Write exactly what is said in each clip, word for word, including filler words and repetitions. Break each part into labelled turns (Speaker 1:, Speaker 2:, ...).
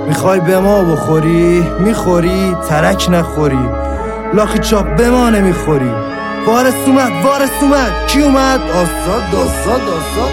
Speaker 1: میخوای به ما بخوری میخوری ترک نخوری، لاخی چاپ به ما نمیخوری. وارث اومد وارث اومد کی اومد؟ آزاد آزاد آزاد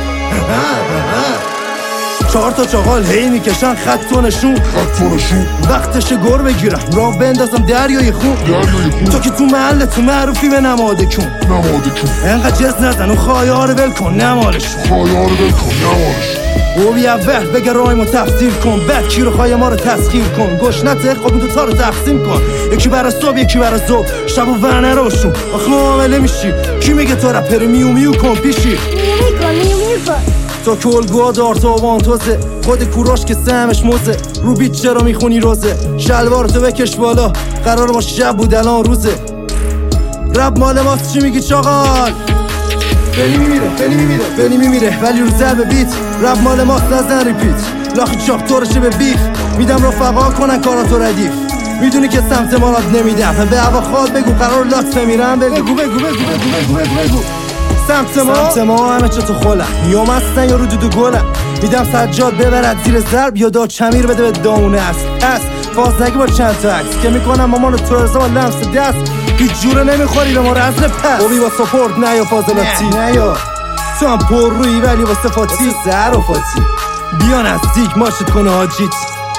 Speaker 1: چهار تا چاقال هی میکشن خط و نشون
Speaker 2: خط و نشون
Speaker 1: وقتش گر بگیرم راه بندازم دریای خون.
Speaker 2: دریای خون
Speaker 1: تو که تو محل تو معروفی به نماده کن
Speaker 2: نماده کن
Speaker 1: انقدر جز نزن و خواهیار ول کن نمالشون
Speaker 2: خواهیار ول کن نمالشون
Speaker 1: او بی اول بگه رایمو تفسیر کن بعد کی رو خواهی ما رو تسخیر کن گشنته خب این دوتا رو تقسیم کن یکی برا صبح یکی برا صبح شب و ونه روشون آخه معامله میشی کی میگه تو رپری میو میو کن پیشی
Speaker 3: میو میکن میو میکن
Speaker 1: تا کلگوها دار تا وانتوزه خود کوراش که سهمش موزه رو بیت چرا میخونی روزه شلوارتو بکش بالا قرار ما شب بود الان روزه رب مال ماست چی میگی چاقال فلی میمیره فلی میمیره فلی میمیره ولی رو ضرب بیت رب مال ماست نزن ریپیت لاخی چاق طورشه به بیف میدم رفقا کنن کاراتو ردیف میدونی که سمت مالات نمیدم به هوا خواد بگو قرار لات بمیرم بگو بگو بگو بگو بگو بگو بگو سمت ما سمت ما همه چه تو خولم میام هستن یا رو دودو گلم میدم سجاد ببرد زیر ضرب یا دا چمیر بده به دامونه است پس باز نگی با چند تا عکس که میکنم مامان تو ارزا با لمس دست هیچ جوره نمیخوری به ما رزل پس اوبی با سپورت نه یا فاضلاتی نه یا تو هم پر روی ولی با صفاتی سر و فاتی بیا نزدیک ماشت کنه حاجیت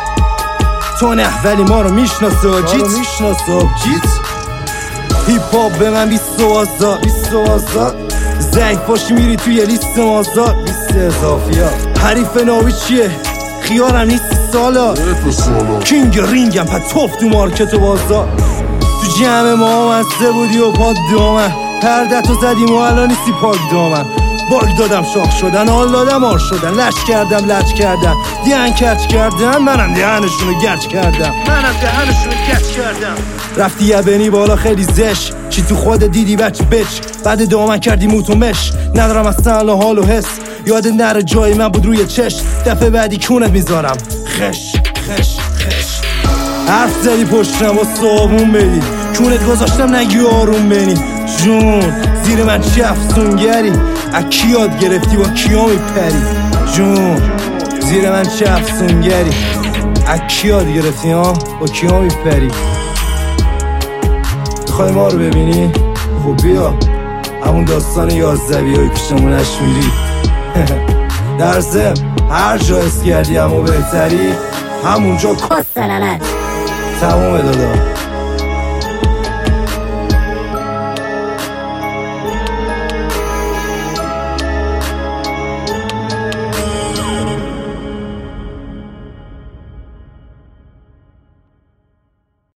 Speaker 1: تو نه ولی ما رو میشناسه حاجیت ما رو میشناسه حاجیت هیپ هاپ به من بیست و آزاد بیست و آزاد ضعیف باشی میری توی لیست مازاد لیست اضافی ها حریف ناوی چیه خیارم نیستی سالا کینگ رینگم پا توف تو مارکت و بازار تو جمع ما مزده بودی و پاد دامن پردتو زدیم و الان نیستی پاک دامن باگ دادم شاخ شدن حال دادم آر شدن لش کردم لج کردم دیان کچ کردم منم دهنشونو گچ کردم منم دهنشونو گچ کردم رفتی یبنی بالا خیلی زش چی تو خود دیدی بچه بچ بعد دامن کردی موتو مش ندارم اصلا حال و حس یاد نره جای من بود روی چش دفعه بعدی کونت میذارم خش خش خش حرف زدی پشتم و صابون بدی کونت گذاشتم نگی آروم بینی جون زیر من چی افسونگری اکی یاد گرفتی با کیا میپری جون زیر من چی افسونگری اکی یاد گرفتی ها با کیا میپری میخوای ما رو ببینی؟ خب بیا همون داستان یازدوی های پیشمونش میری در ضمن هر جا اس کردی همو بهتری همونجا
Speaker 3: کس لعنت
Speaker 1: تمومه دادا